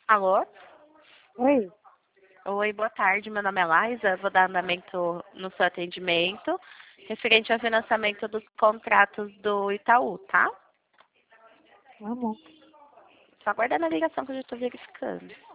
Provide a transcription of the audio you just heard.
Alô? Oi, Oi, boa tarde. Meu nome é Laísa. Vou dar andamento no seu atendimento referente ao financiamento dos contratos do Itaú, tá? vamos. Só aguardando a ligação que eu já estou verificando.